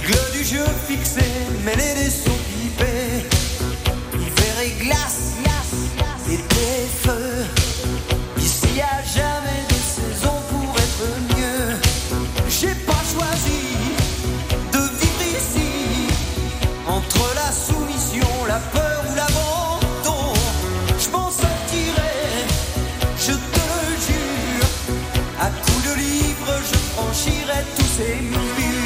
Règles du jeu fixées, mêlées des sons pipés. Hiver et glace, été feu. Ici y a jamais de saison pour être mieux. J'ai pas choisi de vivre ici. Entre la soumission, la peur ou l'abandon, je m'en sortirai, je te le jure. À coups de livres, je franchirai tous ces murs.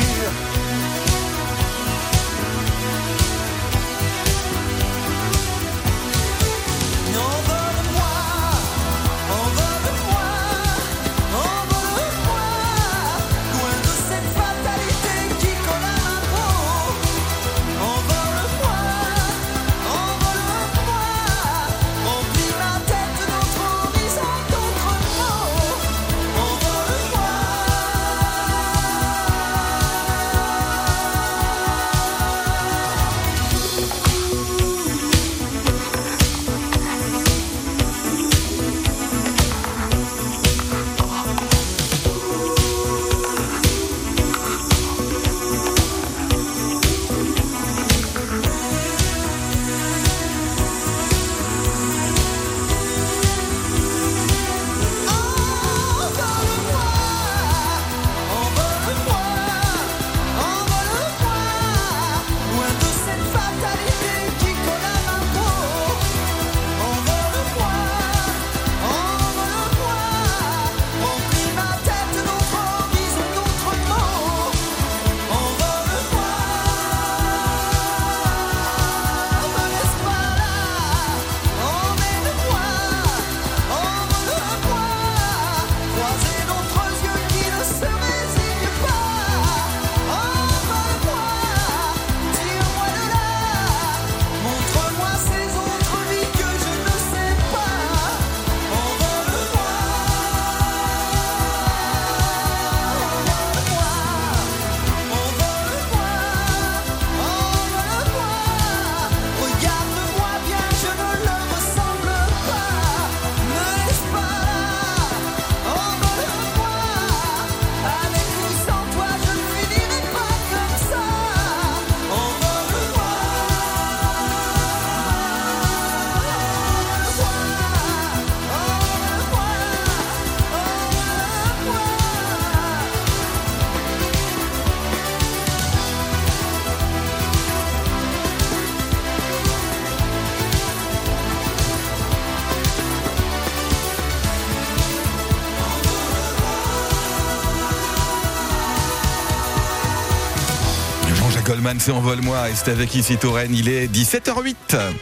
Goldman, c'est Envole-moi, et c'est avec Ici Touraine, il est 17h08.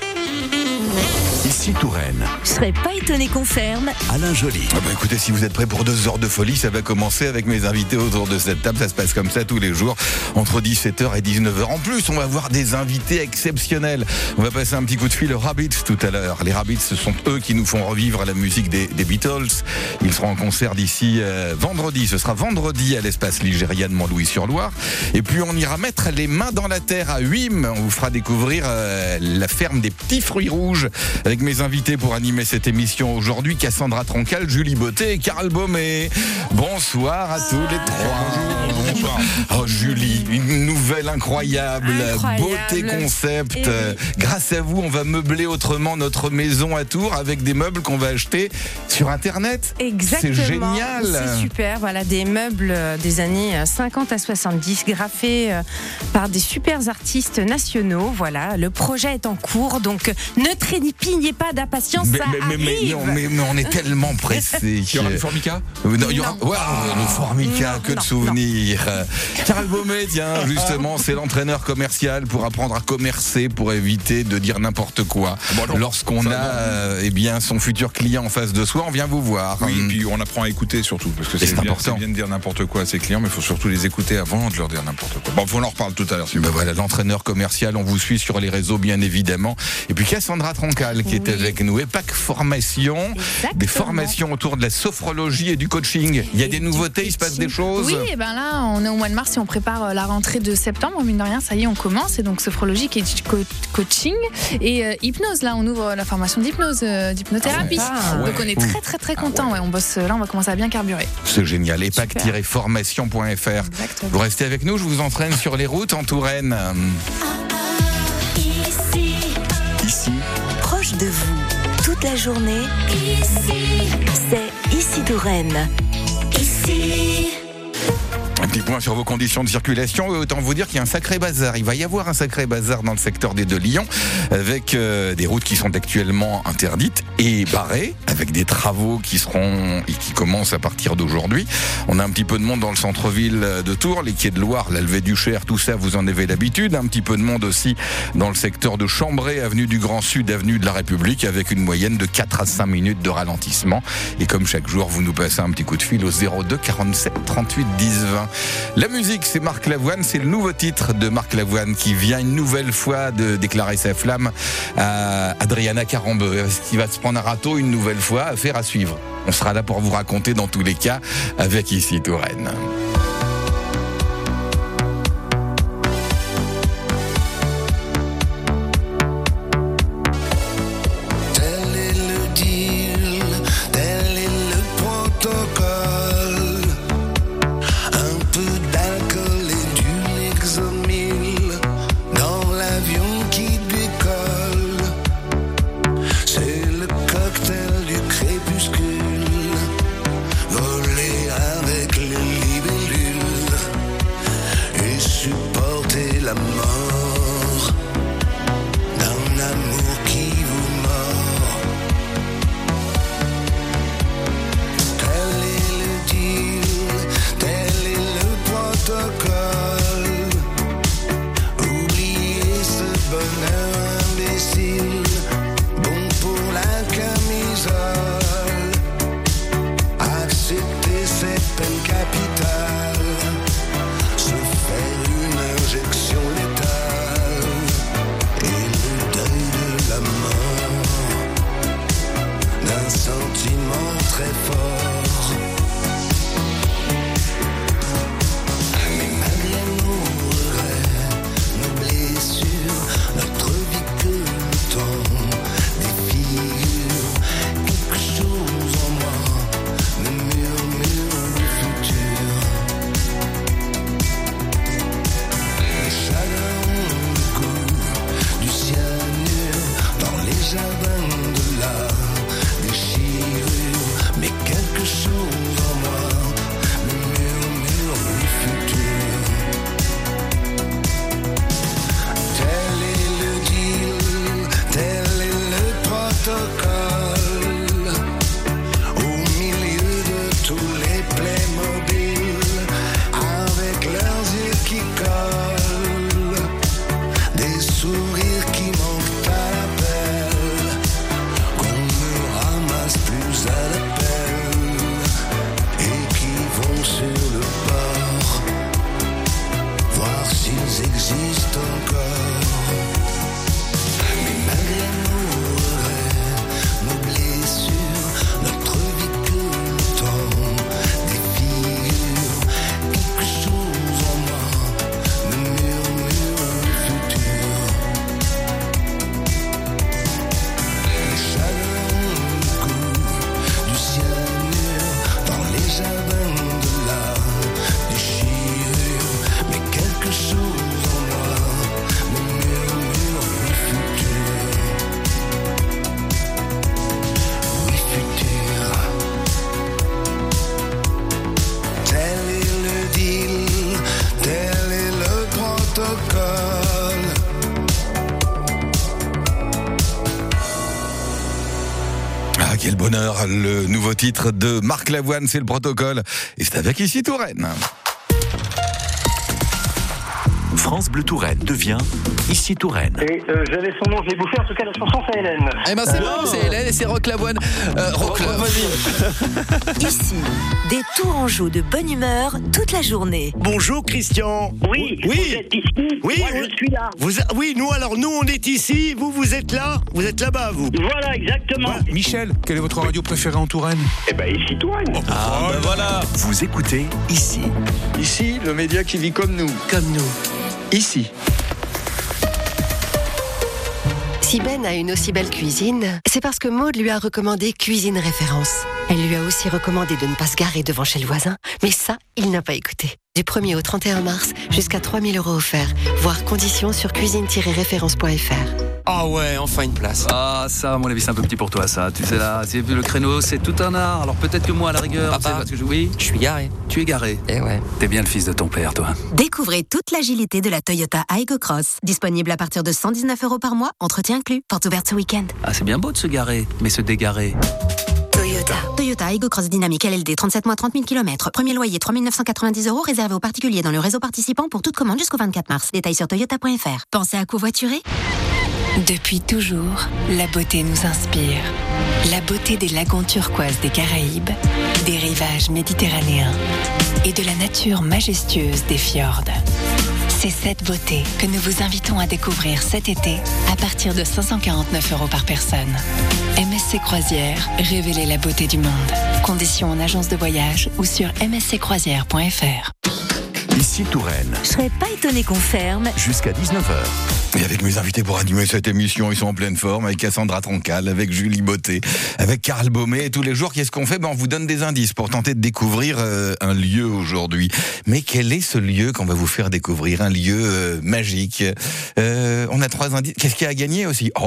Ici Touraine. Je serais pas étonné qu'on ferme. Alain Joly. Écoutez, si vous êtes prêts pour 2 heures de folie, ça va commencer avec mes invités autour de cette table. Ça se passe comme ça tous les jours, entre 17h et 19h. En plus, on va avoir des invités exceptionnels. On va passer un petit coup de fil aux Rabbits tout à l'heure. Les Rabbits, ce sont eux qui nous font revivre la musique des Beatles. Ils seront en concert d'ici vendredi. Ce sera vendredi à l'espace Ligéria de Montlouis-sur-Loire. Et puis, on ira mettre les mains dans la terre à Huim. On vous fera découvrir la ferme des petits fruits rouges avec mes invités pour animer cette émission aujourd'hui, Cassandra Troncal, Julie Botté et Karl Baumé. Bonsoir à tous les trois. Bonsoir. Oh Julie, une nouvelle incroyable. Beauté concept. Grâce à vous, on va meubler autrement notre maison à Tours avec des meubles qu'on va acheter sur Internet. Exactement. C'est génial. C'est super. Voilà, des meubles des années 50 à 70, graffés par des super artistes nationaux. Voilà, le projet est en cours, donc ne trépignez pas d'impatience, ça arrive. Mais on est tellement pressés. Il y aura le Formica ? Non, il y aura le Formica, que de souvenirs. Karl Baumé, tiens, justement, c'est l'entraîneur commercial pour apprendre à commercer, pour éviter de dire n'importe quoi. Lorsqu'on a son futur client en face de soi, on vient vous voir. Oui, et puis on apprend à écouter surtout, parce que c'est important. C'est bien de dire n'importe quoi à ses clients, mais il faut surtout les écouter avant de leur dire n'importe quoi. Bon, on en reparle tout à l'heure. Voilà, l'entraîneur commercial, on vous suit sur les réseaux, bien évidemment. Et puis Cassandra Troncal, qui qui est avec nous. EPAC Formation, des formations autour de la sophrologie et du coaching. Il y a des nouveautés, il se passe des choses. Oui, et ben là, on est au mois de mars et on prépare la rentrée de septembre. Mine de rien, ça y est, on commence. Et donc sophrologie qui est coaching et hypnose. Là, on ouvre la formation d'hypnose, d'hypnothérapie. Donc on est très contents. Ouais, on bosse là, on va commencer à bien carburer. C'est génial. EPAC-formation.fr. Vous restez avec nous, je vous entraîne sur les routes en Touraine. Ici, proche de vous, toute la journée. C'est Ici Touraine. Un petit point sur vos conditions de circulation. Autant vous dire qu'il y a un sacré bazar. Il va y avoir un sacré bazar dans le secteur des Deux-Lions avec des routes qui sont actuellement interdites et barrées, avec des travaux qui commencent à partir d'aujourd'hui. On a un petit peu de monde dans le centre-ville de Tours, les quais de Loire, la Levée du Cher, tout ça, vous en avez l'habitude. Un petit peu de monde aussi dans le secteur de Chambray, avenue du Grand Sud, avenue de la République, avec une moyenne de 4 à 5 minutes de ralentissement. Et comme chaque jour, vous nous passez un petit coup de fil au 02 47 38 10 20. La musique, c'est Marc Lavoine, c'est le nouveau titre de Marc Lavoine qui vient une nouvelle fois de déclarer sa flamme à Adriana Carambeu. Est-ce qu'il va se prendre un râteau une nouvelle fois? Affaire à suivre. On sera là pour vous raconter dans tous les cas avec Ici Touraine. Quel bonheur, le nouveau titre de Marc Lavoine, c'est le protocole. Et c'est avec Ici Touraine. France Bleu Touraine devient Ici Touraine. Et j'avais son nom, je l'ai bouffé, en tout cas la chanson c'est Hélène. Eh ben c'est bon, c'est Hélène et c'est Rock Lavoine. Rock vas-y. Ici, des Tourangeaux de bonne humeur toute la journée. Bonjour Christian. Oui, vous êtes ici, moi je suis là. Oui, nous on est ici, vous êtes là, vous êtes là-bas vous. Voilà, exactement. Voilà. Michel, quelle est votre radio préférée en Touraine? Eh ben Ici Touraine. Voilà. Vous écoutez Ici. Ici, le média qui vit comme nous. Comme nous. Ici. Si Ben a une aussi belle cuisine, c'est parce que Maud lui a recommandé Cuisine Référence. Elle lui a aussi recommandé de ne pas se garer devant chez le voisin, mais ça, il n'a pas écouté. Du 1er au 31 mars, jusqu'à 3 000 € offerts. Voir conditions sur cuisine-référence.fr. Ah ouais, enfin une place. Ah ça, à mon avis, c'est un peu petit pour toi ça. Tu sais là, le créneau, c'est tout un art. Alors peut-être que moi, à la rigueur, Papa, tu sais, parce que oui, je suis garé. Tu es garé. Eh ouais. T'es bien le fils de ton père, toi. Découvrez toute l'agilité de la Toyota Aygo Cross. Disponible à partir de 119 € par mois, entretien inclus. Porte ouverte ce week-end. Ah, c'est bien beau de se garer, mais se dégarer. Toyota Aygo Cross Dynamique LLD, 37 mois, 30 000 km. Premier loyer, 3 990 €, réservé aux particuliers dans le réseau participant pour toute commande jusqu'au 24 mars. Détails sur toyota.fr. Pensez à covoiturer ? Depuis toujours, la beauté nous inspire. La beauté des lagons turquoises des Caraïbes, des rivages méditerranéens et de la nature majestueuse des fjords. C'est cette beauté que nous vous invitons à découvrir cet été à partir de 549 € par personne. MSC Croisières, révélez la beauté du monde. Conditions en agence de voyage ou sur msccroisières.fr. Ici Touraine. Je serais pas étonné qu'on ferme Jusqu'à 19h. Et avec mes invités pour animer cette émission, ils sont en pleine forme, avec Cassandra Troncal, avec Julie Beauté, avec Karl Baumet. Et tous les jours, qu'est-ce qu'on fait ? On vous donne des indices pour tenter de découvrir un lieu aujourd'hui. Mais quel est ce lieu qu'on va vous faire découvrir ? Un lieu magique. On a 3 indices. Qu'est-ce qu'il y a à gagner aussi ? Oh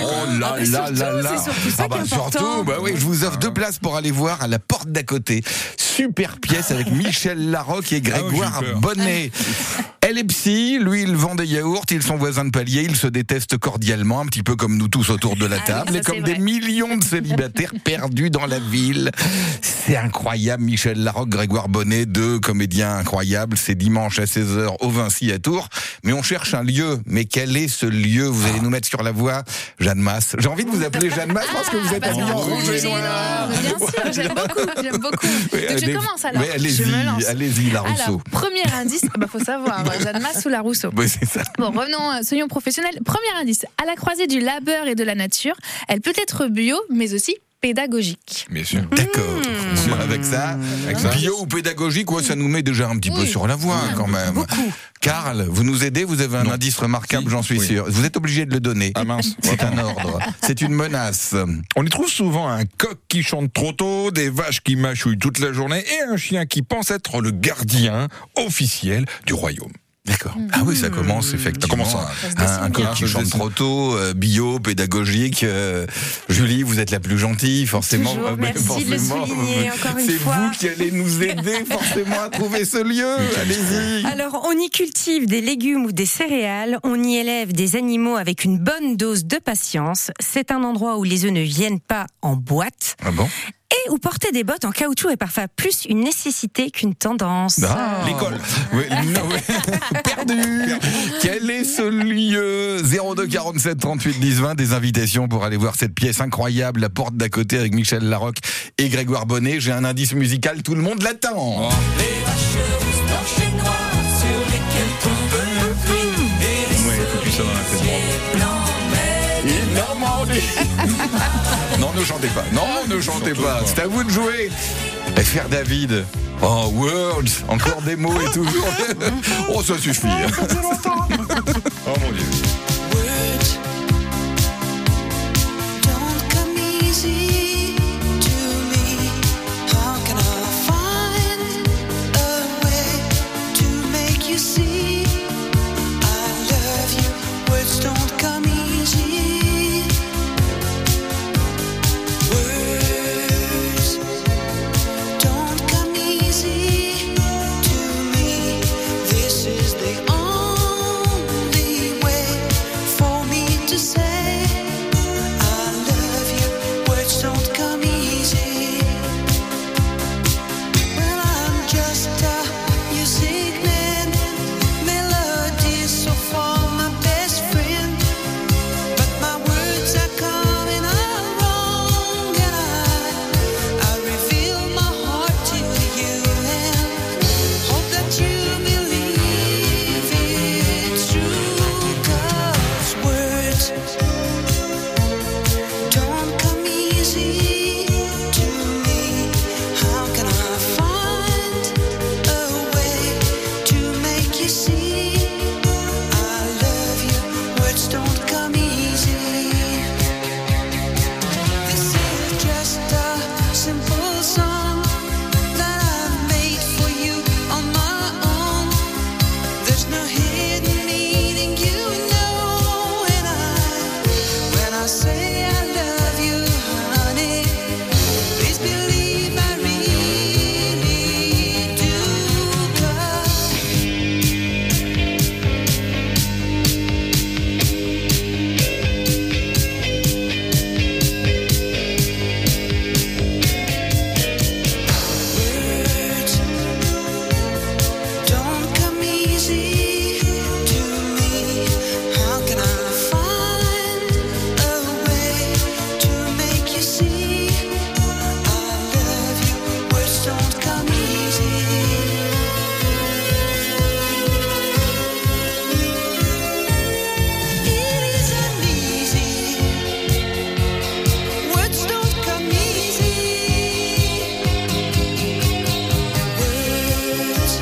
là là là là. C'est surtout ça qui est important. Surtout, oui, je vous offre 2 places pour aller voir à la porte d'à côté. Super pièce avec Michel Larocque et Grégoire Bonnet. Elle est psy, lui il vend des yaourts, ils sont voisins de palier, ils se détestent cordialement, un petit peu comme nous tous autour de la table, ça, et comme des millions de célibataires perdus dans la ville. C'est incroyable, Michel Larocque, Grégoire Bonnet, 2 comédiens incroyables, c'est dimanche à 16h au Vinci à Tours, mais on cherche un lieu, mais quel est ce lieu ? Vous allez nous mettre sur la voie, Jeanne Masse. J'ai envie de vous appeler Jeanne Masse parce que vous êtes habillée en rouge et noir. Bien sûr, j'aime beaucoup. Donc je commence alors. Allez-y, je me lance. Allez-y, la Rousseau. Alors, premier indice, faut savoir, Jeanne Masse ou la Rousseau. Oui, c'est ça. Bon, revenons, soyons professionnels. Premier indice, à la croisée du labeur et de la nature, elle peut être bio, mais aussi pédagogique. Bien sûr. D'accord. Avec ça, bio ou pédagogique, ça nous met déjà un petit peu sur la voie quand même. Beaucoup. Karl, vous nous aidez, vous avez un indice remarquable, j'en suis sûr. Vous êtes obligé de le donner. Ah mince. C'est un ordre. C'est une menace. On y trouve souvent un coq qui chante trop tôt, des vaches qui mâchouillent toute la journée et un chien qui pense être le gardien officiel du royaume. D'accord. Ah oui, ça commence effectivement. Un coq qui chante trop tôt, bio, pédagogique. Julie, vous êtes la plus gentille, forcément. Toujours, merci de le souligner encore une fois. C'est vous qui allez nous aider forcément à trouver ce lieu. Allez-y. Alors, on y cultive des légumes ou des céréales, on y élève des animaux avec une bonne dose de patience. C'est un endroit où les œufs ne viennent pas en boîte. Ah bon ? Et où porter des bottes en caoutchouc est parfois plus une nécessité qu'une tendance. L'école. Oui, perdu. Quel est ce lieu ? 02 47 38 10 20. Des invitations pour aller voir cette pièce incroyable, La Porte d'à côté, avec Michel Larocque et Grégoire Bonnet. J'ai un indice musical, tout le monde l'attend. Les vaches rousses, blanches et noires, sur lesquelles tombe le pluie. Et les foutu ça dans la tête. Non, ne chantez pas. Non, ne chantez pas. C'est à vous de jouer. Et faire David. Oh, words. Encore des mots et toujours. Oh, ça suffit. Oh mon Dieu. There's no hidden meaning, you know, when I say I love you, honey, please believe I really do. 'Cause words don't come easy to me. How can I find a way to make you see I love you? Words don't come easy. It isn't easy. Words don't come easy. Words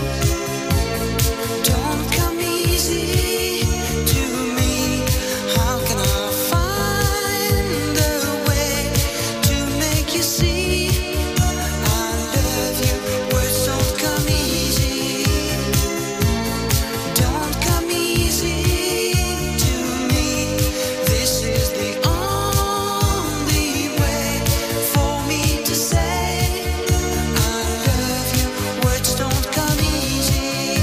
don't come easy to me. How can I find a way to make you see I love you? Words don't come easy. Don't come easy to me. This is the only way for me to say I love you. Words don't come easy.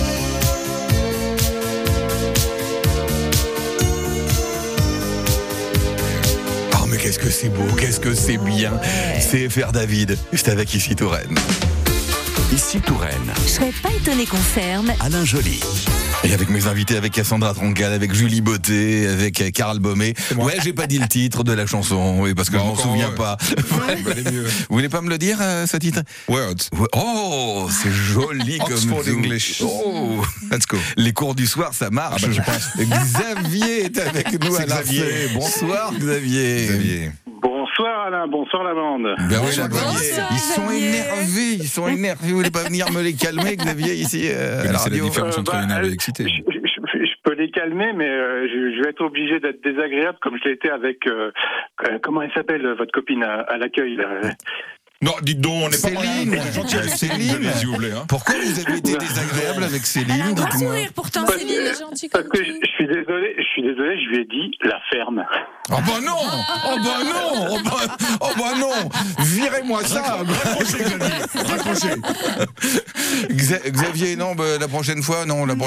Oh mais qu'est-ce que c'est beau, qu'est-ce que c'est bien. C'est FR David, c'est avec Ici Touraine. Ici Touraine, Je serais pas étonné qu'on ferme. Alain Joly. Et avec mes invités, avec Cassandra Troncal, avec Julie Beauté, avec Carl Baumet. Ouais, j'ai pas dit le titre de la chanson, oui, parce que je m'en souviens pas. Vous voulez pas me le dire, ce titre? Words. Oh, c'est joli comme Oxford tout. English. Oh, Let's go. les cours du soir, ça marche. Ah bah, je pense. Xavier est avec nous C'est à la Xavier. fin. Bonsoir, Xavier. Bonsoir Alain, bonsoir la bande. Ben oui, Bonsoir, ils sont Xavier. énervés, ils sont énervés. Vous voulez pas venir me les calmer, Xavier, ici à la C'est la radio? différence entre énervé et excité. Je peux les calmer, mais je vais être obligé d'être désagréable comme je l'ai été avec... comment elle s'appelle, votre copine à l'accueil là? Non, dites donc, on n'est pas Céline. on est gentil avec Céline. Céline, s'il vous plaît. Hein. Pourquoi vous avez été désagréable avec Céline? Droit Dites-moi. sourire pourtant, Parce Céline. Elle est gentille Parce comme que tout. je suis désolé, je lui ai dit la ferme. Oh bah non! Oh bah non! Oh bah non! Virez-moi ça! Raccrochez, Xavier. Raccrochez. Xavier, non, bah, la prochaine fois,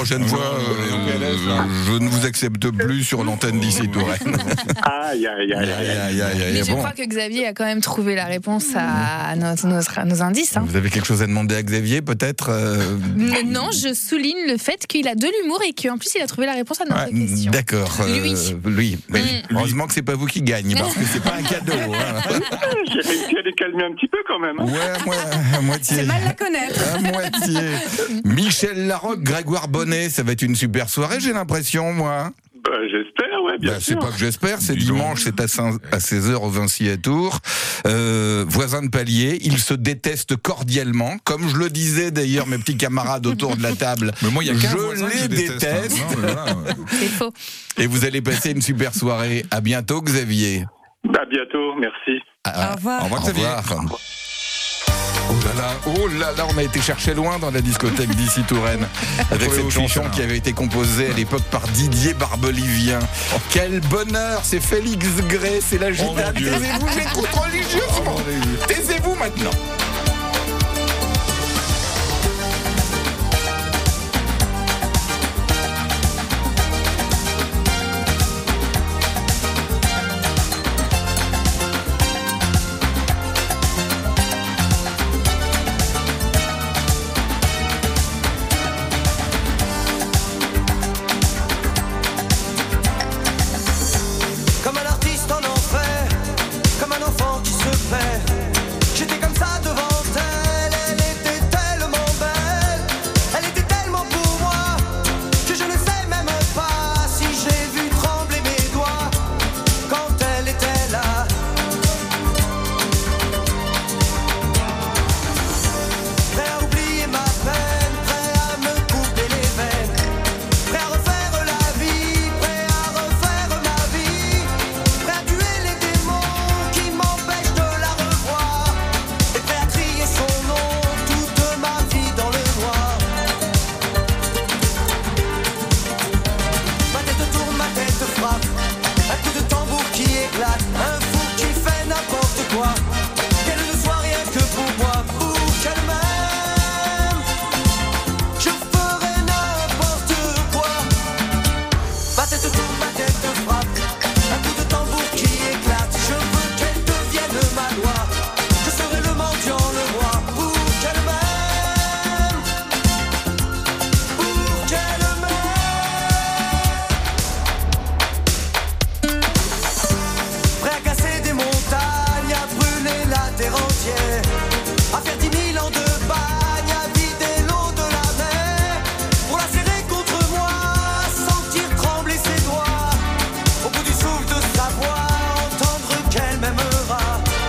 je ne vous accepte plus sur l'antenne d'Ici Touraine. Aïe, aïe, aïe, aïe. Mais je crois que Xavier a quand même trouvé la réponse à nos indices. Hein. Vous avez quelque chose à demander à Xavier, peut-être? Mais non, je souligne le fait qu'il a de l'humour et qu'en plus il a trouvé la réponse à notre question. D'accord. Lui. Mais heureusement que c'est pas vous qui gagnez, parce que c'est pas un cadeau. Hein. J'ai réussi à les calmer un petit peu quand même. Ouais, à moitié. C'est mal la connaître. À moitié. Michel Larocque, Grégoire Bonnet, ça va être une super soirée, j'ai l'impression, moi. Bah, j'espère, ouais, bien sûr. C'est pas que j'espère, c'est dimanche, c'est à 16h au Vinci à Tours. Voisins de palier, ils se détestent cordialement, comme je le disais d'ailleurs mes petits camarades autour de la table. Mais moi, il y a qu'un je voisin que les je déteste. hein. Non, mais voilà. C'est faux. Et vous allez passer une super soirée. À bientôt, Xavier. À bientôt, merci. Au revoir. Au revoir, Xavier. Oh là là, on a été chercher loin dans la discothèque d'Ici Touraine avec cette chanson qui avait été composée à l'époque par Didier Barbelivien. Quel bonheur, c'est Félix Gray, c'est la gitane. Taisez-vous, j'écoute religieusement. Taisez-vous maintenant. Comme un artiste en enfer, comme un enfant qui se perd. J'étais comme ça devant quoi. Qu'elle ne soit rien que pour moi, pour qu'elle m'aime. Je ferai n'importe quoi. Ma tête tourne, ma tête frappe. Un coup de tambour qui éclate. Je veux qu'elle devienne ma loi. Je serai le mendiant, le roi, pour qu'elle m'aime. Pour qu'elle m'aime. Prêt à casser des montagnes, à brûler la terre entière, à faire 10 000 ans de bagne, à vider l'eau de la mer, pour la serrer contre moi, sentir trembler ses doigts, au bout du souffle de sa voix, entendre qu'elle m'aimera.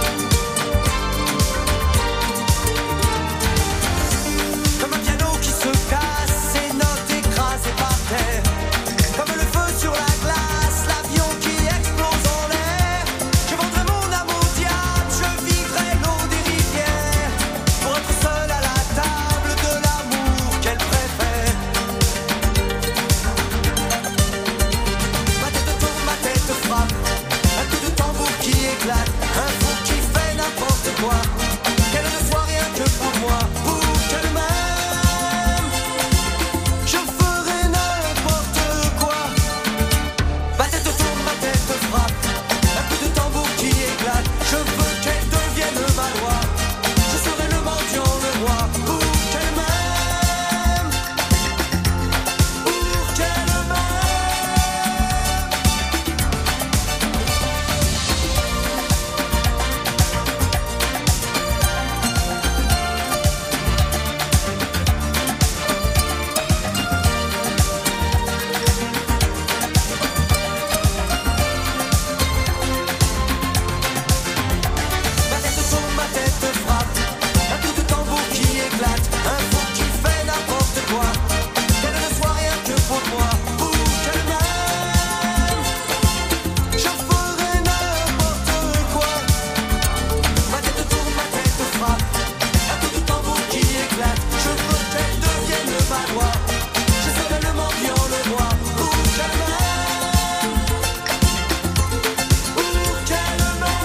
Comme un piano qui se casse, ses notes écrasées par terre, comme le feu sur la glace, l'avion qui explose en l'air. Je vendrai mon âme au diable, je vivrai l'eau des rivières, pour être seul à la table de l'amour qu'elle préfère. Ma tête tourne, ma tête frappe, un coup de tambour qui éclate, un fou qui fait n'importe quoi. Qu'elle ne soit rien que pour moi, pour qu'elle m'aime. Je ferai n'importe quoi. Ma tête tourne, ma tête frappe, un coup de tambour qui éclate. Je veux qu'elle devienne ma loi. Je serai le mendiant, le roi, pour qu'elle m'aime. Pour qu'elle Ma tête tourne, ma tête frappe, un coup de tambour qui éclate, un fou qui fait n'importe quoi. Qu'elle ne soit rien que pour moi, pour qu'elle m'aime. Je ferai n'importe quoi. Ma tête tourne, ma tête frappe, un coup de tambour qui éclate. Je veux qu'elle devienne ma loi. Je serai le mendiant, le roi, pour qu'elle m'aime. Pour qu'elle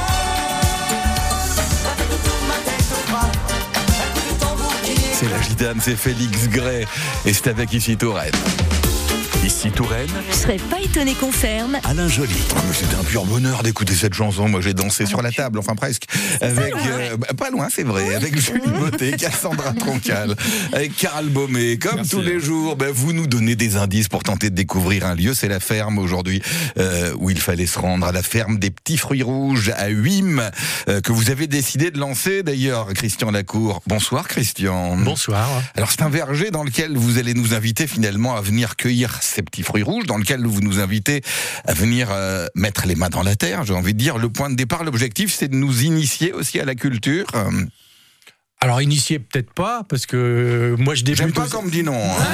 C'est la gitane, c'est Félix Gray et c'est avec Ici Touraine. Ici Touraine, Je serais pas étonné qu'on ferme. Alain Joly. Ah, mais c'était un pur bonheur d'écouter cette chanson. Moi, j'ai dansé sur la table, enfin presque. Avec, pas loin, c'est vrai. Avec Julie Beauté, Cassandra Troncal, avec Karl Baumé. Comme tous les jours, vous nous donnez des indices pour tenter de découvrir un lieu. C'est la ferme aujourd'hui où il fallait se rendre, à la ferme des Petits Fruits Rouges à Huim, que vous avez décidé de lancer d'ailleurs, Christian Lacour. Bonsoir, Christian. Bonsoir. Alors, c'est un verger dans lequel vous allez nous inviter finalement à venir cueillir ces petits fruits rouges, dans lequel vous nous invitez à venir mettre les mains dans la terre, j'ai envie de dire. Le point de départ, l'objectif, c'est de nous initier aussi à la culture. Alors, initier, peut-être pas, parce que moi, je débute... J'aime pas qu'on me dit non.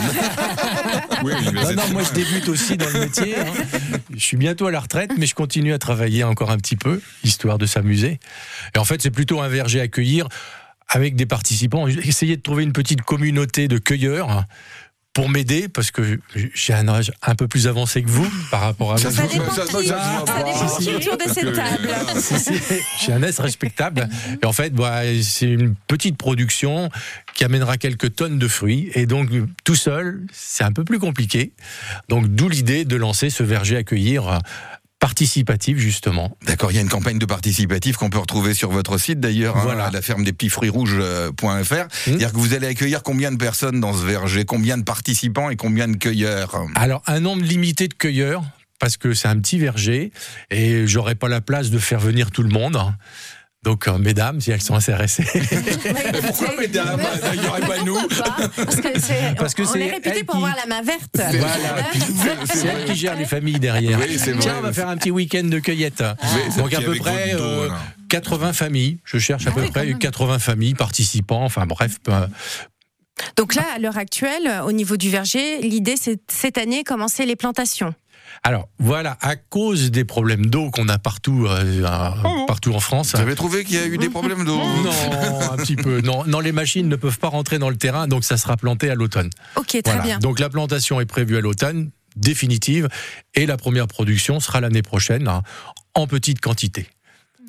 Oui, non, moi, je débute aussi dans le métier. Je suis bientôt à la retraite, mais je continue à travailler encore un petit peu, histoire de s'amuser. Et en fait, c'est plutôt un verger à cueillir avec des participants. Essayer de trouver une petite communauté de cueilleurs pour m'aider, parce que j'ai un âge un peu plus avancé que vous par rapport à vous. Ça dépend qui autour de cette table. J'ai un âge respectable. Et en fait, c'est une petite production qui amènera quelques tonnes de fruits. Et donc, tout seul, c'est un peu plus compliqué. Donc, d'où l'idée de lancer ce verger à cueillir participatif, justement. D'accord, il y a une campagne de participatif qu'on peut retrouver sur votre site d'ailleurs, voilà. À la ferme des petits fruits rouges.fr. C'est-à-dire que vous allez accueillir combien de personnes dans ce verger, combien de participants et combien de cueilleurs? Alors, un nombre limité de cueilleurs, parce que c'est un petit verger et j'aurai pas la place de faire venir tout le monde. Donc, mesdames, si elles sont intéressées. Pourquoi mesdames? Il n'y aurait pas nous. Parce que on est réputé pour avoir la main verte. Voilà. C'est elle qui gère les familles derrière. Oui, c'est vrai. Tiens, on va faire un petit week-end de cueillette. Oui, donc à peu près 80 familles. Je cherche à peu près 80 familles participants. Enfin bref. Donc là, à l'heure actuelle, au niveau du verger, l'idée c'est cette année commencer les plantations. Alors voilà, à cause des problèmes d'eau qu'on a partout, partout en France. Vous avez trouvé qu'il y a eu des problèmes d'eau? Non, un petit peu. Non, les machines ne peuvent pas rentrer dans le terrain, donc ça sera planté à l'automne. Ok, très bien. Donc la plantation est prévue à l'automne, définitive, et la première production sera l'année prochaine, en petite quantité.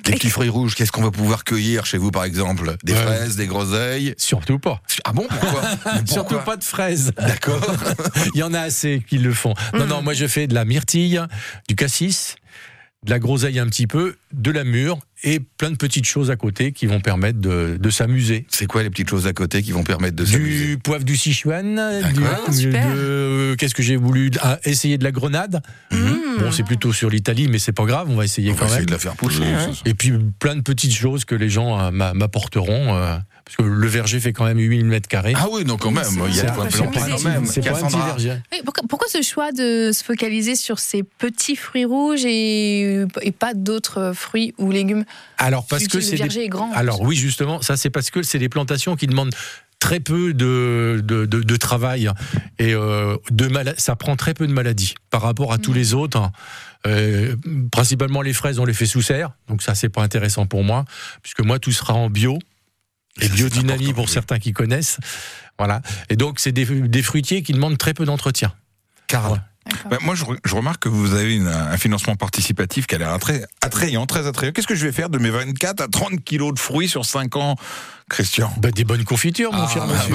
Les petits fruits rouges, qu'est-ce qu'on va pouvoir cueillir chez vous, par exemple? Des fraises, des groseilles? Surtout pas. Ah bon, pourquoi? Surtout pas de fraises. D'accord. Il y en a assez qui le font. Non, moi je fais de la myrtille, du cassis, de la groseille un petit peu, de la mûre et plein de petites choses à côté qui vont permettre de s'amuser. C'est quoi les petites choses à côté qui vont permettre de s'amuser? Du poivre du Sichuan, super. qu'est-ce que j'ai voulu essayer de la grenade. Bon, c'est plutôt sur l'Italie, mais c'est pas grave, on va essayer quand même. Essayer de la faire pousser. Et puis plein de petites choses que les gens m'apporteront. Parce que le verger fait quand même 8000 mètres carrés. Ah oui, donc quand même, il y a de quoi planter quand même. C'est pas un petit verger. Oui, pourquoi ce choix de se focaliser sur ces petits fruits rouges et pas d'autres fruits ou légumes? Alors parce que le verger est grand. Alors oui, justement, ça c'est parce que c'est des plantations qui demandent très peu de travail et ça prend très peu de maladies par rapport à tous les autres. Principalement les fraises, on les fait sous serre, donc ça c'est pas intéressant pour moi, puisque moi tout sera en bio. Et biodynamie pour certains qui connaissent. Voilà. Et donc, c'est des fruitiers qui demandent très peu d'entretien. Carl. Moi, je remarque que vous avez un financement participatif qui a l'air très attrayant. Qu'est-ce que je vais faire de mes 24 à 30 kilos de fruits sur 5 ans, Christian? Des bonnes confitures, mon cher monsieur.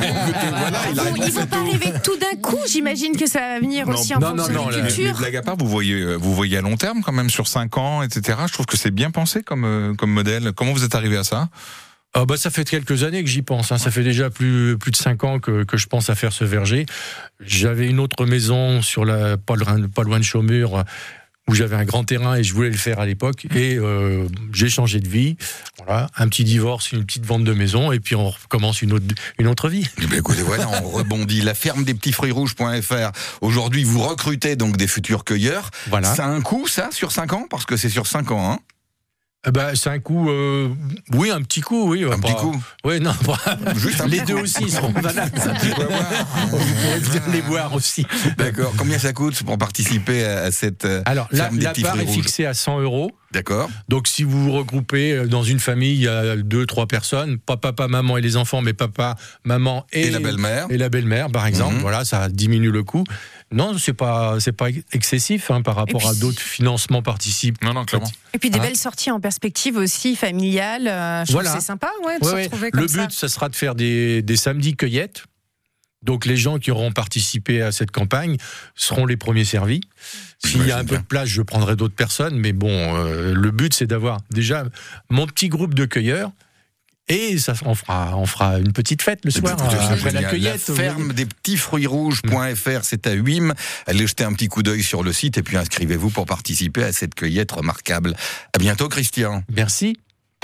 Il ne faut pas arriver tout d'un coup. J'imagine que ça va venir aussi en fonction des cultures. Mais blague à part, vous voyez à long terme quand même sur 5 ans, etc. Je trouve que c'est bien pensé comme modèle. Comment vous êtes arrivé à ça? Ça fait quelques années que j'y pense. Ça fait déjà plus de 5 ans que je pense à faire ce verger. J'avais une autre maison pas loin de Chaumur où j'avais un grand terrain et je voulais le faire à l'époque. Et j'ai changé de vie. Voilà, un petit divorce, une petite vente de maison et puis on recommence une autre vie. Eh bien, écoutez, voilà, on rebondit. La ferme des petits fruits rouges.fr. Aujourd'hui, vous recrutez donc des futurs cueilleurs. Voilà. Ça a un coût, ça, sur 5 ans? Parce que c'est sur 5 ans, hein? C'est un coup, oui, un petit coup, oui. Petit coup. Oui, non, juste un les petit deux coup. aussi seront valables. Vous pourrez bien les boire aussi. D'accord. Combien ça coûte pour participer à cette Alors, ferme des la petits part fruits est rouges? fixée à 100 €. D'accord. Donc, si vous vous regroupez dans une famille, il y a 2-3 personnes, pas papa, maman et les enfants, mais papa, maman et la belle-mère. Et la belle-mère, par exemple. Voilà, ça diminue le coût. Non, c'est pas excessif par rapport à d'autres financements participent. Non, clairement. Et puis des belles sorties en perspective aussi familiales. Je trouve que c'est sympa, de se retrouver comme ça. Le but, ça sera de faire des samedis cueillettes. Donc les gens qui auront participé à cette campagne seront les premiers servis. S'il y a un peu de place, je prendrai d'autres personnes. Mais bon, le but, c'est d'avoir déjà mon petit groupe de cueilleurs. Et on fera une petite fête le soir après la cueillette. La ferme des petits fruits rouges.fr, c'est à Huim. Allez jeter un petit coup d'œil sur le site et puis inscrivez-vous pour participer à cette cueillette remarquable. À bientôt, Christian. Merci.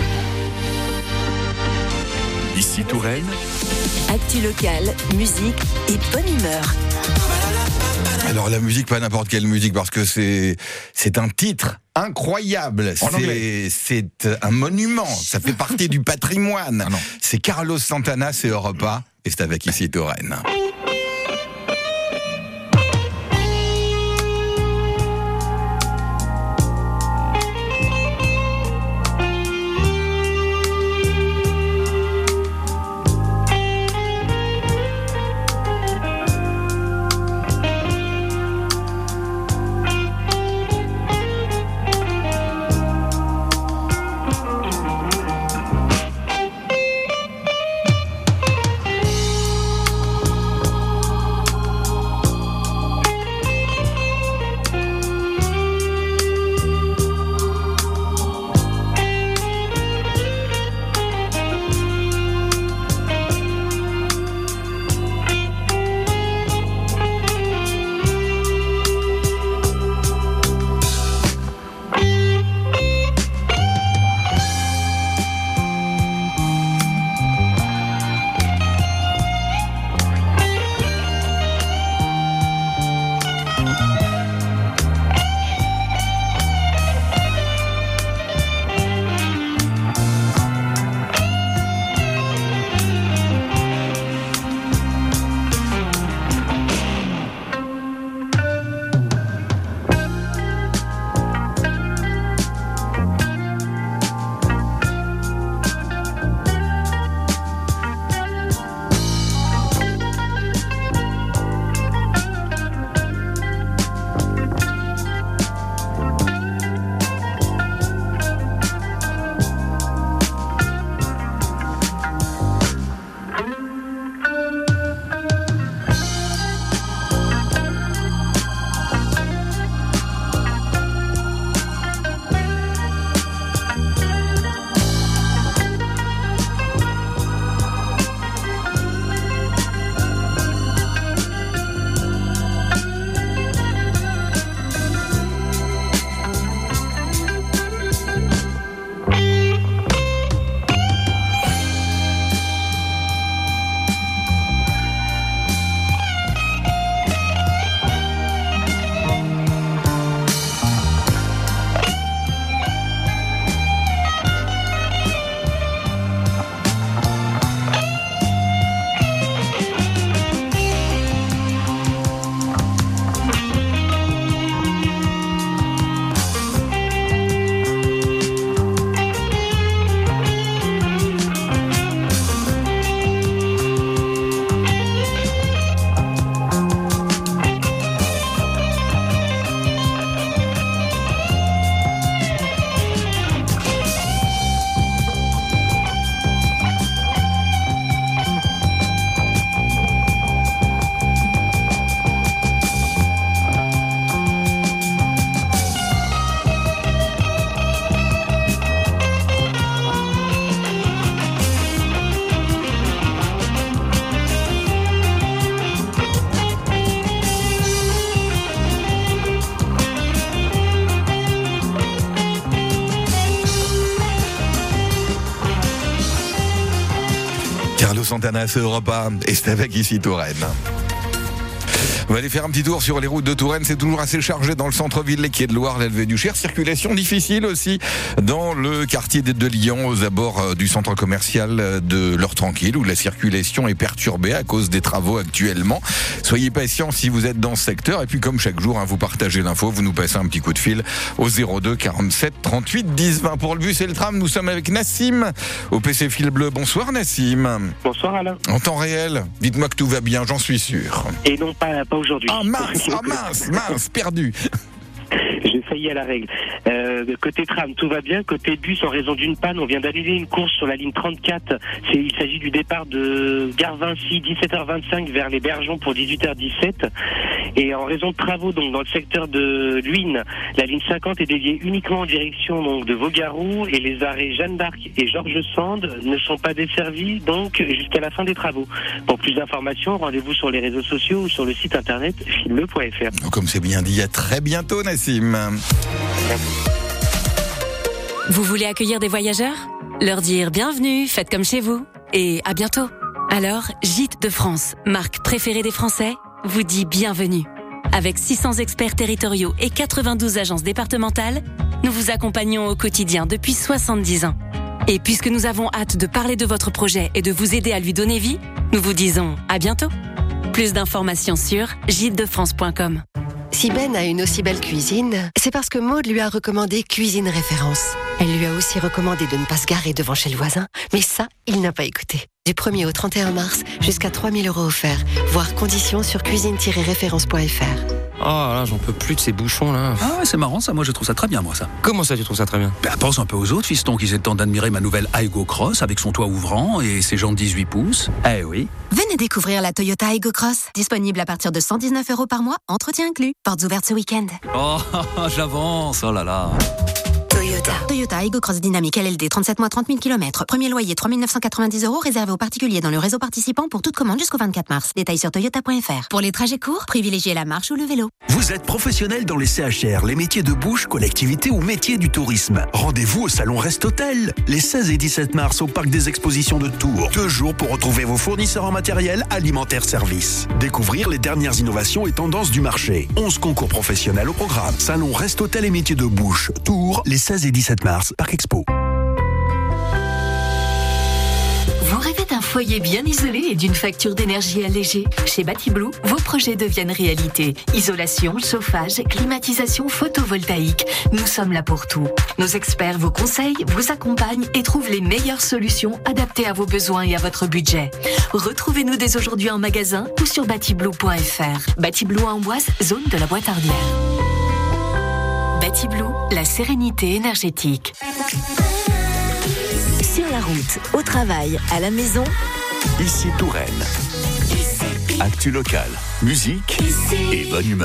Ici Touraine. Actu locale, musique et bonne humeur. Alors la musique, pas n'importe quelle musique, parce que c'est un titre incroyable. C'est un monument. Ça fait partie du patrimoine. C'est Carlos Santana, c'est Europe 1, et c'est avec Ici Touraine. Carlos Santana, c'est Europe 1 et c'est avec ici Touraine. On va aller faire un petit tour sur les routes de Touraine. C'est toujours assez chargé dans le centre-ville, les quais de Loire, l'Elvé du Cher. Circulation difficile aussi dans le quartier de Lyon, aux abords du centre commercial de l'Heure Tranquille, où la circulation est perturbée à cause des travaux actuellement. Soyez patients si vous êtes dans ce secteur. Et puis, comme chaque jour, vous partagez l'info, vous nous passez un petit coup de fil au 02 47 38 10 20. Pour le bus et le tram, nous sommes avec Nassim au PC Fil Bleu. Bonsoir Nassim. Bonsoir Alain. En temps réel, dites-moi que tout va bien, j'en suis sûr. Et non, pas aujourd'hui. Ah mince, perdu. J'ai failli à la règle. Côté tram, tout va bien. Côté bus, en raison d'une panne, on vient d'annuler une course sur la ligne 34. Il s'agit du départ de Gare Vinci, 17h25 vers les Bergeons pour 18h17. Et en raison de travaux, donc dans le secteur de Luynes, la ligne 50 est dédiée uniquement en direction donc de Vaugarou et les arrêts Jeanne d'Arc et Georges Sand ne sont pas desservis donc jusqu'à la fin des travaux. Pour plus d'informations, rendez-vous sur les réseaux sociaux ou sur le site internet filble.fr. Comme c'est bien dit, à très bientôt Nassim. Vous voulez accueillir des voyageurs ? Leur dire bienvenue, faites comme chez vous et à bientôt. Alors, Gîtes de France, marque préférée des Français, vous dit bienvenue. Avec 600 experts territoriaux et 92 agences départementales, nous vous accompagnons au quotidien depuis 70 ans. Et puisque nous avons hâte de parler de votre projet et de vous aider à lui donner vie, nous vous disons à bientôt. Plus d'informations sur gîtesdefrance.com. Si Ben a une aussi belle cuisine, c'est parce que Maud lui a recommandé Cuisine Référence. Elle lui a aussi recommandé de ne pas se garer devant chez le voisin, mais ça, il n'a pas écouté. Du 1er au 31 mars, jusqu'à 3 000 € offerts. Voir conditions sur cuisine-référence.fr. Oh là, j'en peux plus de ces bouchons là. Ah ouais, c'est marrant ça, moi je trouve ça très bien moi ça. Comment ça tu trouves ça très bien? Pense un peu aux autres fistons qui s'attendent d'admirer ma nouvelle Aygo Cross avec son toit ouvrant et ses jantes 18 pouces. Eh oui. Venez découvrir la Toyota Aygo Cross, disponible à partir de 119 € par mois, entretien inclus. Portes ouvertes ce week-end. Oh, j'avance, oh là là. Toyota Aygo Cross Dynamique LLD, 37 mois, 30 000 km. Premier loyer, 3 990 €, réservé aux particuliers dans le réseau participant pour toute commande jusqu'au 24 mars. Détails sur toyota.fr. Pour les trajets courts, privilégiez la marche ou le vélo. Vous êtes professionnel dans les CHR, les métiers de bouche, collectivité ou métiers du tourisme. Rendez-vous au salon Rest-Hôtel, les 16 et 17 mars au parc des expositions de Tours. 2 jours pour retrouver vos fournisseurs en matériel alimentaire service. Découvrir les dernières innovations et tendances du marché. 11 concours professionnels au programme. Salon Rest-Hôtel et métiers de bouche. Tours, les 16 et 17 mars, Parc Expo. Vous rêvez d'un foyer bien isolé et d'une facture d'énergie allégée? Chez Batiblue, vos projets deviennent réalité. Isolation, chauffage, climatisation, photovoltaïque. Nous sommes là pour tout. Nos experts vous conseillent, vous accompagnent et trouvent les meilleures solutions adaptées à vos besoins et à votre budget. Retrouvez-nous dès aujourd'hui en magasin ou sur batiblue.fr. Batiblue à Amboise, zone de la Boîte-Ardière. Batiblue, la sérénité énergétique. Sur la route, au travail, à la maison. Ici Touraine. Actu locale, musique et bonne humeur.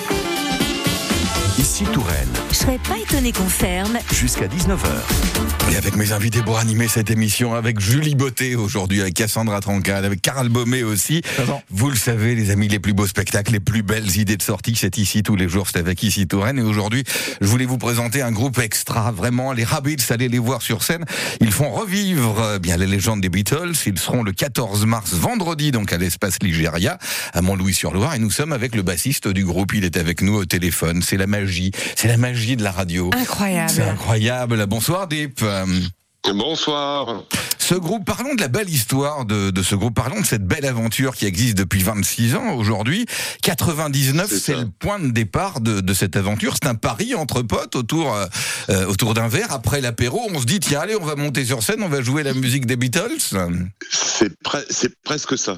Ici Touraine. Je serais pas étonné qu'on ferme. Jusqu'à 19h. Et avec mes invités pour animer cette émission, avec Julie Beauté aujourd'hui, avec Cassandra Trancal, avec Carl Baumé aussi. Vous le savez, les amis, les plus beaux spectacles, les plus belles idées de sortie, c'est ici tous les jours, c'est avec Ici Touraine. Et aujourd'hui, je voulais vous présenter un groupe extra, vraiment, les Rabbits, allez les voir sur scène. Ils font revivre bien les légendes des Beatles. Ils seront le 14 mars, vendredi, donc à l'Espace Ligéria, à Montlouis-sur-Loire. Et nous sommes avec le bassiste du groupe. Il est avec nous au téléphone. C'est la magie de la radio. Incroyable. C'est incroyable. Bonsoir Deep. Bonsoir. Ce groupe, parlons de la belle histoire de ce groupe, parlons de cette belle aventure qui existe depuis 26 ans aujourd'hui. 99, c'est le point de départ de cette aventure. C'est un pari entre potes autour d'un verre. Après l'apéro, on se dit, tiens, allez, on va monter sur scène, on va jouer la musique des Beatles. C'est presque ça.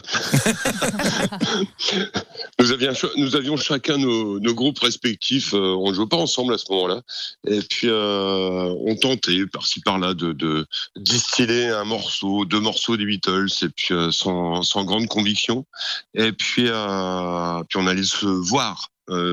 Nous avions chacun nos groupes respectifs. On ne jouait pas ensemble à ce moment-là. Et puis, on tentait par-ci par-là de distiller deux morceaux des Beatles, et puis sans grande conviction. Et puis on allait se voir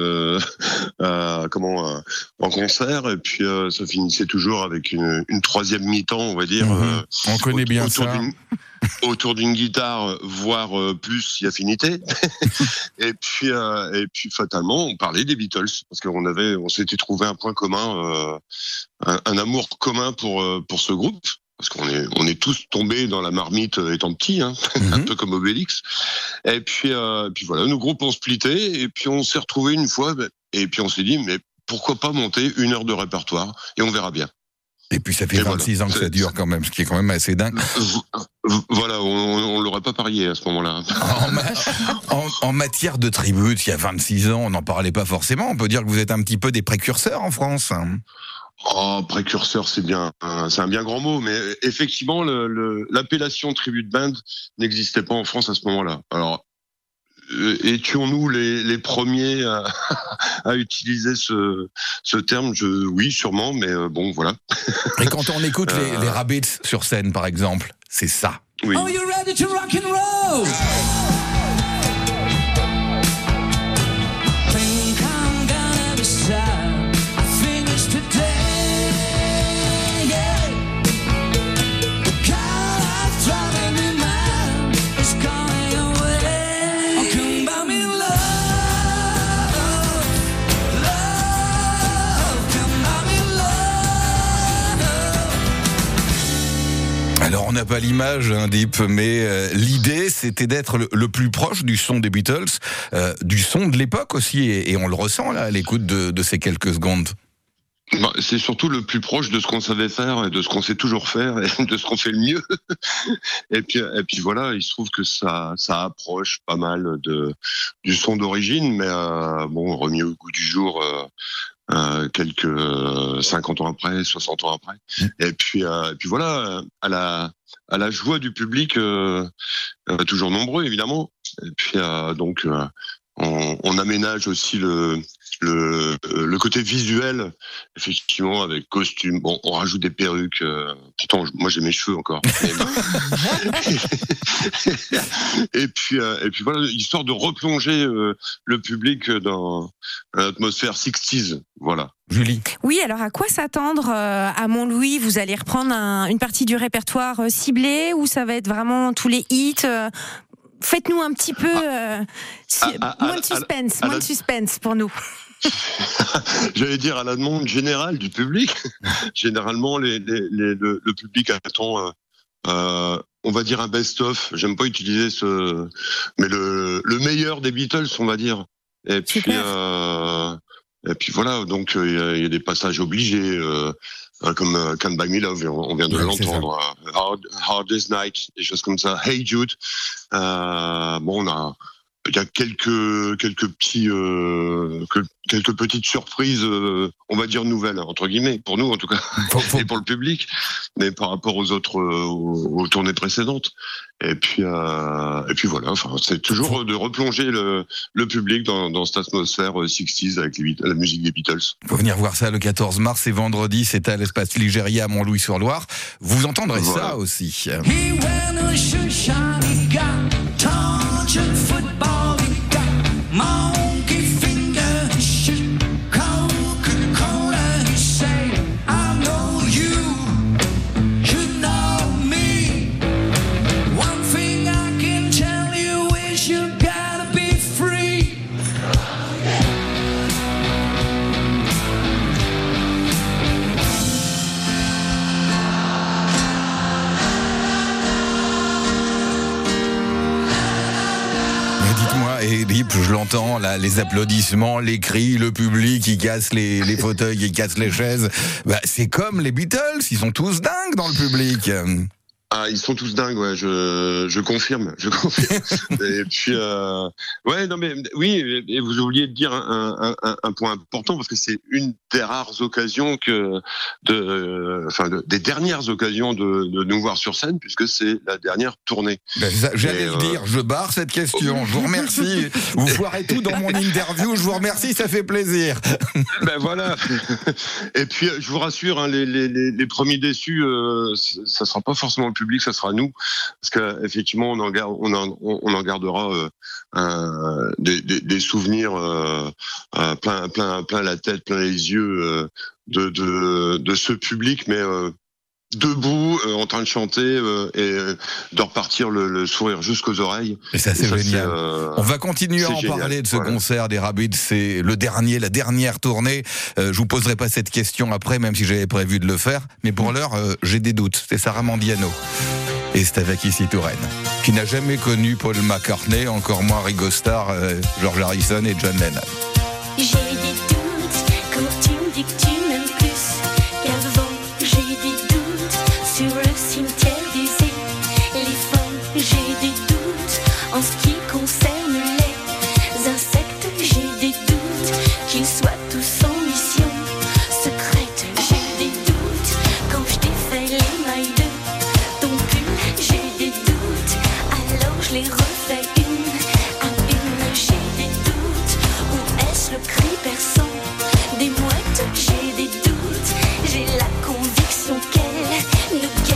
en concert, et puis ça finissait toujours avec une troisième mi-temps, on va dire. On connaît bien ça. Autour d'une guitare, voire plus si affinité. et puis fatalement, on parlait des Beatles parce on s'était trouvé un point commun, un amour commun pour ce groupe. parce qu'on est tous tombés dans la marmite étant petits, hein, un peu comme Obélix. Et puis voilà, nos groupes ont splitté, et puis on s'est retrouvés une fois, et puis on s'est dit, mais pourquoi pas monter 1 heure de répertoire, et on verra bien. Et puis ça fait 26 ans que ça dure quand même, ce qui est quand même assez dingue. Voilà, on l'aurait pas parié à ce moment-là. En matière de tribute, il y a 26 ans, on n'en parlait pas forcément. On peut dire que vous êtes un petit peu des précurseurs en France. Oh, précurseur, c'est un bien grand mot, mais effectivement, l'appellation tribute band n'existait pas en France à ce moment-là. Alors, étions-nous les premiers à utiliser ce terme? Oui, sûrement, mais bon, voilà. Et quand on écoute les Rabbits sur scène, par exemple, c'est ça. Oui. Are you ready to rock and roll? Think I'm gonna decide. I finished today. Yeah. The car that's driving me mad is going away. Oh, come by me, love, come by me, love. Alors, on n'a pas l'image, hein, Deep, mais l'idée, c'était d'être le plus proche du son des Beatles, du son de l'époque aussi, et on le ressent là à l'écoute de ces quelques secondes. C'est surtout le plus proche de ce qu'on savait faire et de ce qu'on sait toujours faire et de ce qu'on fait le mieux. Et puis voilà, il se trouve que ça approche pas mal du son d'origine, mais bon, remis au goût du jour quelques 50 ans après, 60 ans après. Et puis voilà, à la joie du public, toujours nombreux évidemment. Et puis donc on aménage aussi le côté visuel, effectivement, avec costume. Bon, on rajoute des perruques. Pourtant, moi, j'ai mes cheveux encore. Et puis voilà, histoire de replonger le public dans l'atmosphère 60s. Voilà. Julie. Oui, alors à quoi s'attendre à Montlouis? Vous allez reprendre une partie du répertoire ciblé, ou ça va être vraiment tous les hits? Faites-nous un petit peu moins de suspense pour nous. J'allais dire à la demande générale du public. Généralement, le public attend, on va dire un best-of. J'aime pas utiliser mais le meilleur des Beatles, on va dire. Et puis voilà. Donc il y a des passages obligés, comme Can't Buy Me Love, on vient de l'entendre. Hardest Night, des choses comme ça. Hey Jude. Bon, il y a quelques petites surprises, on va dire nouvelles, entre guillemets, pour nous en tout cas, et pour le public, mais par rapport aux autres, aux tournées précédentes. Et puis voilà, enfin, c'est toujours de replonger le public dans cette atmosphère 60s avec la musique des Beatles. Faut venir voir ça le 14 mars, et vendredi, c'est à l'espace Ligéria à Montlouis-sur-Loire. Vous entendrez ça aussi. Monkey finger, shit, Coca-Cola, he say, I know you, you know me. One thing I can tell you is you gotta be free. Dites-moi, et Deep, je l'entends, là, les applaudissements, les cris, le public qui casse les fauteuils, qui casse les chaises. Bah, c'est comme les Beatles, ils sont tous dingues dans le public. Ah, ils sont tous dingues, ouais, je confirme. Et puis, ouais, non mais oui, et vous oubliez de dire un point important, parce que c'est une des rares occasions des dernières occasions de nous voir sur scène, puisque c'est la dernière tournée. Ben, j'allais le dire, je barre cette question. Je vous remercie. Vous foirez tout dans mon interview. Je vous remercie, ça fait plaisir. Ben voilà. Et puis, je vous rassure, hein, les premiers déçus, ça sera pas forcément le public, ça sera nous, parce qu'effectivement on en gardera des souvenirs plein la tête, plein les yeux de ce public, mais debout, en train de chanter et de repartir le sourire jusqu'aux oreilles. Et ça, c'est génial. On va continuer à en parler de ce concert des Rabbits. C'est la dernière tournée. Je vous poserai pas cette question après, même si j'avais prévu de le faire. Mais pour l'heure, j'ai des doutes. C'est Sarah Mandiano. Et c'est avec ici Touraine, qui n'a jamais connu Paul McCartney, encore moins Ringo Starr, George Harrison et John Lennon. J'ai des doutes quand tu me dis que tu m'aimes plus qu'avant. J'ai des doutes sur le cimetière des éléphants. J'ai des doutes en ce qui concerne les insectes. J'ai des doutes qu'ils soient tous en mission secrète. J'ai des doutes quand je défais les mailles de ton pull. J'ai des doutes, alors je les refais une à une. J'ai des doutes, où est-ce le cri perçant des mouettes? J'ai des doutes, j'ai la conviction qu'elle nous guette.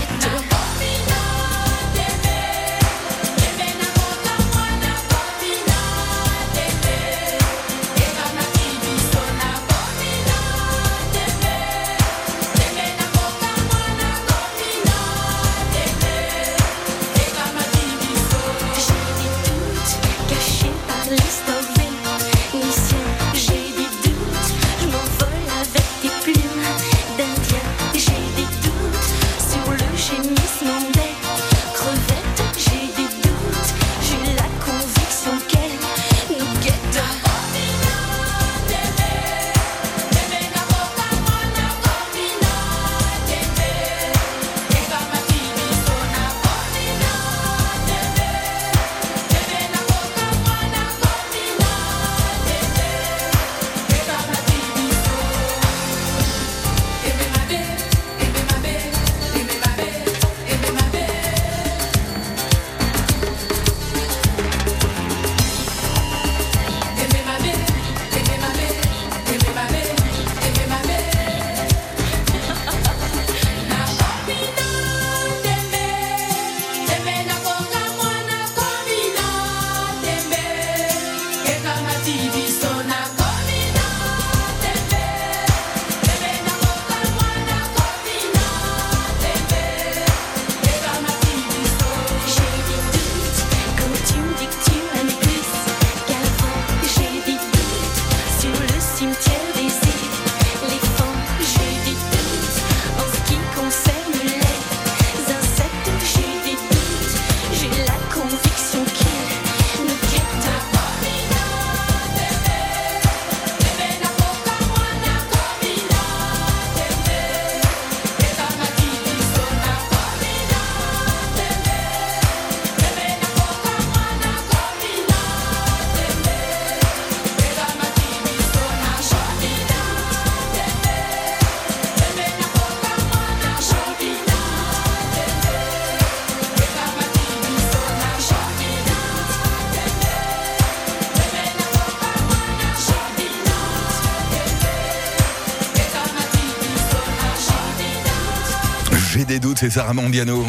J'ai des doutes, c'est Sarah Mandiano,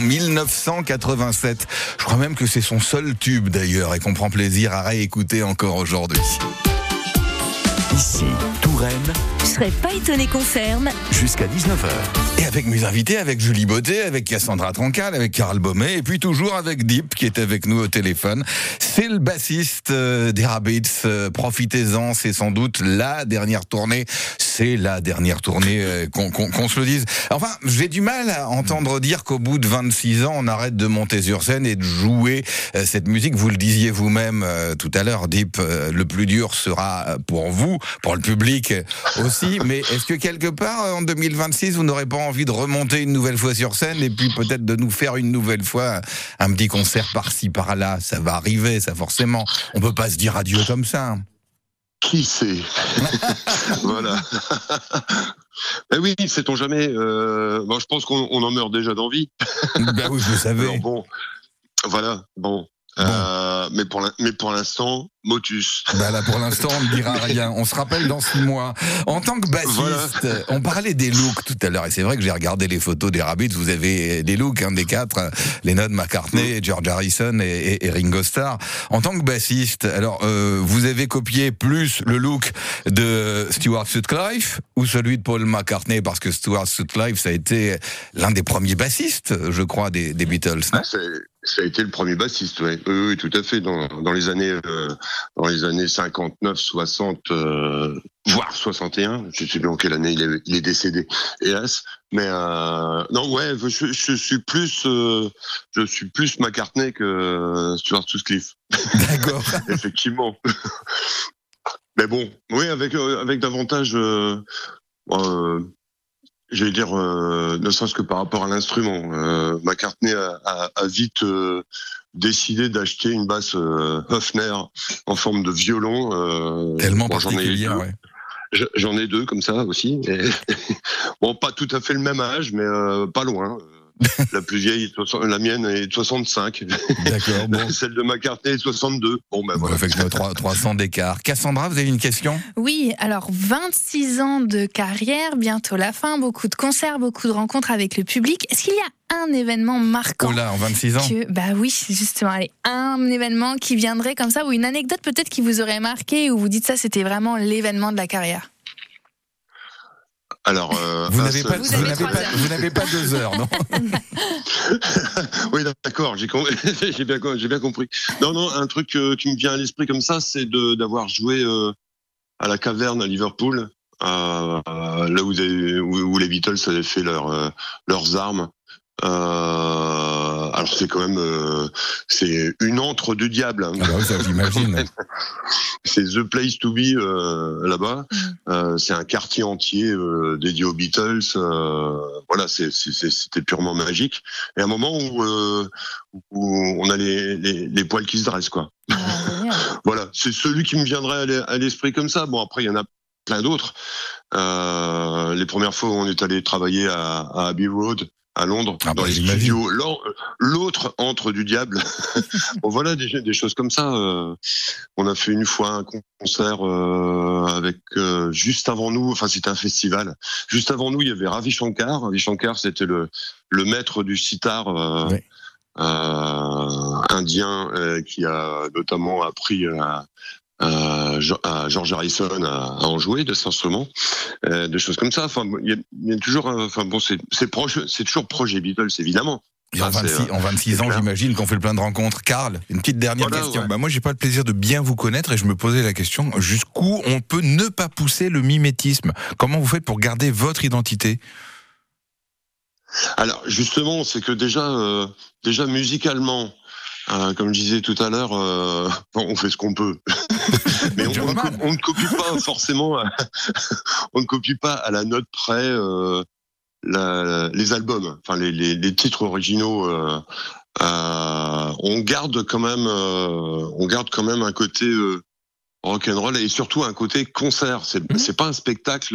1987. Je crois même que c'est son seul tube d'ailleurs et qu'on prend plaisir à réécouter encore aujourd'hui. Ici, Touraine. Je serais pas étonné qu'on ferme. Jusqu'à 19h. Et avec mes invités, avec Julie Botté, avec Cassandra Troncal, avec Karl Baumet, et puis toujours avec Deep qui est avec nous au téléphone. C'est le bassiste des Rabbits. Profitez-en, c'est sans doute la dernière tournée. C'est la dernière tournée, qu'on se le dise. Enfin, j'ai du mal à entendre dire qu'au bout de 26 ans, on arrête de monter sur scène et de jouer cette musique. Vous le disiez vous-même tout à l'heure, Deep, le plus dur sera pour vous, pour le public aussi. Mais est-ce que quelque part, en 2026, vous n'aurez pas envie de remonter une nouvelle fois sur scène et puis peut-être de nous faire une nouvelle fois un petit concert par-ci, par-là? Ça va arriver, ça forcément. On peut pas se dire adieu comme ça. Qui sait? Voilà. Ben oui, sait-on jamais. Bon, je pense qu'on en meurt déjà d'envie. Ben oui, je le savais. Alors bon, voilà. Bon. mais pour l'instant, motus. Bah là, pour l'instant, on ne dira rien. On se rappelle dans 6 mois. En tant que bassiste, on parlait des looks tout à l'heure, et c'est vrai que j'ai regardé les photos des Rabbits. Vous avez des looks, des 4, Lennon, McCartney, George Harrison et Ringo Starr. En tant que bassiste, alors vous avez copié plus le look de Stuart Sutcliffe ou celui de Paul McCartney, parce que Stuart Sutcliffe, ça a été l'un des premiers bassistes, je crois, des Beatles. Non, ça a été le premier bassiste, oui, tout à fait, dans les années 59, 60, voire 61. Je sais plus en quelle année il est décédé, hélas. Mais non, ouais, je suis plus McCartney que Stuart Sutcliffe. D'accord. Effectivement. Mais bon, oui, avec davantage. J'allais dire, ne serait-ce que par rapport à l'instrument. McCartney a vite décidé d'acheter une basse Hofner en forme de violon. Tellement particulière, ouais. J'en ai 2 comme ça aussi. Et bon, pas tout à fait le même âge, mais pas loin. La plus vieille, la mienne est 65. D'accord, bon. Celle de McCartney est 62. Bon, ben voilà. Effectivement, 300 d'écart. Cassandra, vous avez une question ? Oui, alors 26 ans de carrière, bientôt la fin, beaucoup de concerts, beaucoup de rencontres avec le public. Est-ce qu'il y a un événement marquant ? Oh là, en 26 ans ? Bah oui, justement, allez, un événement qui viendrait comme ça, ou une anecdote peut-être qui vous aurait marqué, où vous dites ça, c'était vraiment l'événement de la carrière. Alors, vous n'avez pas 2 heures, non ? Oui, d'accord, j'ai bien compris. Non, un truc qui me vient à l'esprit comme ça, c'est d'avoir joué à la Caverne à Liverpool, là où les Beatles avaient fait leurs armes. Alors c'est quand même c'est une antre du diable. Hein. Ah bah oui, ça j'imagine. C'est the place to be là-bas. C'est un quartier entier dédié aux Beatles. Voilà, c'était purement magique. Et à un moment où on a les poils qui se dressent, quoi. Voilà, c'est celui qui me viendrait à l'esprit comme ça. Bon, après il y en a plein d'autres. Les premières fois où on est allé travailler à Abbey Road, à Londres, dans les studios, l'autre antre du diable. Bon, voilà, des choses comme ça. On a fait une fois un concert avec juste avant nous, enfin c'était un festival. Juste avant nous, il y avait Ravi Shankar. Ravi Shankar, c'était le maître du sitar indien qui a notamment appris à George Harrison à en jouer de cet instrument, des choses comme ça. Enfin, il y a toujours, enfin bon, c'est proche, c'est toujours proche des Beatles, évidemment. Et en 26 ans, j'imagine qu'on fait plein de rencontres. Karl, une petite dernière question. Ouais. Bah moi, j'ai pas le plaisir de bien vous connaître et je me posais la question, jusqu'où on peut ne pas pousser le mimétisme ? Comment vous faites pour garder votre identité ? Alors, justement, c'est que déjà musicalement, comme je disais tout à l'heure, on fait ce qu'on peut. Mais on ne copie pas forcément, on ne copie pas à la note près les albums, enfin les titres originaux. On garde quand même un côté rock'n'roll et surtout un côté concert. C'est pas un spectacle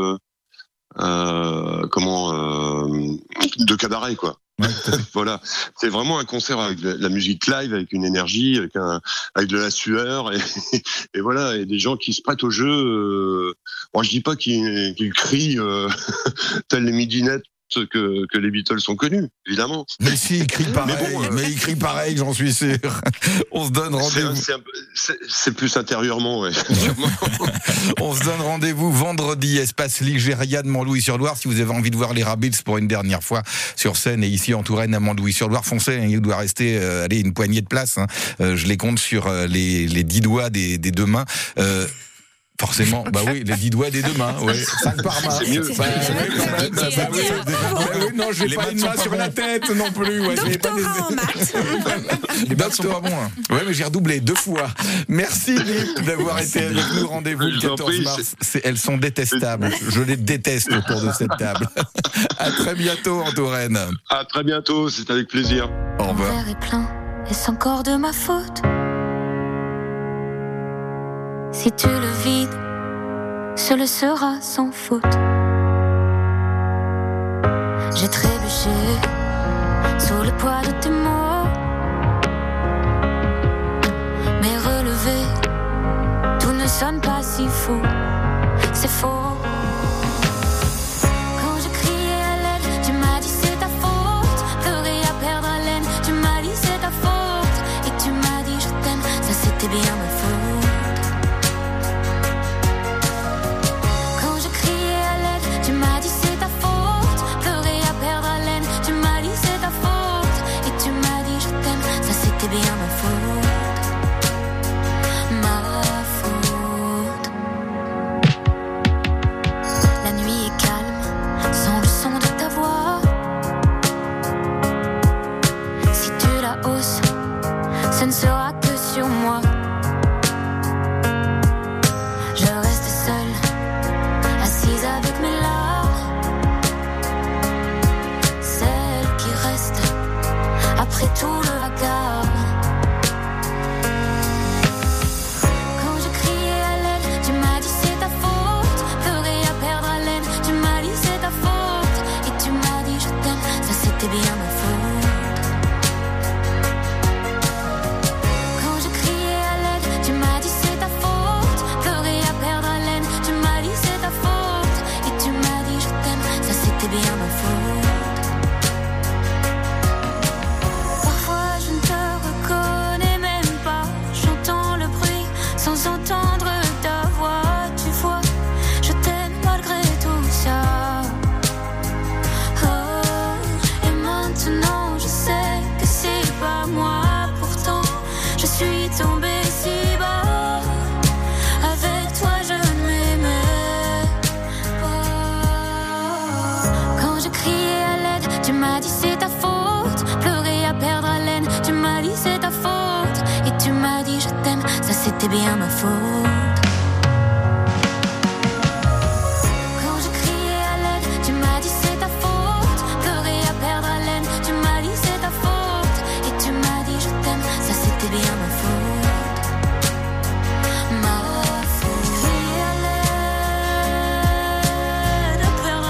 de cabaret, quoi. Ouais, voilà, c'est vraiment un concert avec de la musique live, avec une énergie, avec de la sueur et voilà, et des gens qui se prêtent au jeu. Moi, je dis pas qu'ils crient tels les midinettes que les Beatles sont connus, évidemment. Mais si, ils crient pareil, mais ils crient pareil, j'en suis sûr. On se donne rendez-vous. C'est plus intérieurement, ouais. On se donne rendez-vous vendredi, espace Ligéria de Montlouis-sur-Loire. Si vous avez envie de voir les Rabbits pour une dernière fois sur scène et ici en Touraine à Montlouis-sur-Loire, foncez, il doit rester une poignée de places. Je les compte sur les 10 doigts des 2 mains. Forcément, bah oui, les 10 doigts des 2 mains, ouais. 5 par main. C'est mieux. Non, j'ai pas une main sur la tête non plus. Ouais, les bacs sont pas bons. Hein. Ouais, mais j'ai redoublé 2 fois. Merci Lip d'avoir été avec nous. Rendez-vous le 14 mars. Elles sont détestables. Je les déteste autour de cette table. À très bientôt en Touraine. À très bientôt, c'est avec plaisir. Au revoir. Mon verre est plein, est-ce encore de ma faute ? Si tu le vides, ce le sera sans faute. J'ai trébuché sous le poids de tes mots. sonne pas si fou. C'est faux. Quand je criais à l'aide, tu m'as dit c'est ta faute. Pleurer à perdre haleine, tu m'as dit c'est ta faute. Et tu m'as dit je t'aime, ça c'était bien ma faute. Quand je criais à l'aide, tu m'as dit c'est ta faute. Pleurer à perdre haleine, tu m'as dit c'est ta faute. Et tu m'as dit je t'aime, ça c'était bien ma faute. Ma faute. La nuit est calme, sans le son de ta voix. Si tu la hausses, ce ne sera que sur moi. Je reste seule, assise avec mes larmes. Celle qui reste après tout le vacarme. Quand je criais à l'aide, tu m'as dit c'est ta faute. Pleurer à perdre haleine, tu m'as dit c'est ta faute. Et tu m'as dit je t'aime, ça c'était bien ma faute. Quand je criais à l'aide, tu m'as dit c'est ta faute. Pleurer à perdre haleine, tu m'as dit c'est ta faute. Et tu m'as dit je t'aime, ça c'était bien ma faute. Parfois je ne te reconnais même pas. J'entends le bruit sans entendre ta voix. Tu vois, je t'aime malgré tout ça. Oh, et maintenant je sais que c'est pas moi. Pourtant je suis tombée si bas. Avec toi je ne m'aimais pas. Quand je criais à l'aide, tu m'as dit c'est ta faute. Pleurer à perdre haleine, tu m'as dit c'est ta faute. Et tu m'as dit je t'aime, ça c'était bien ma faute.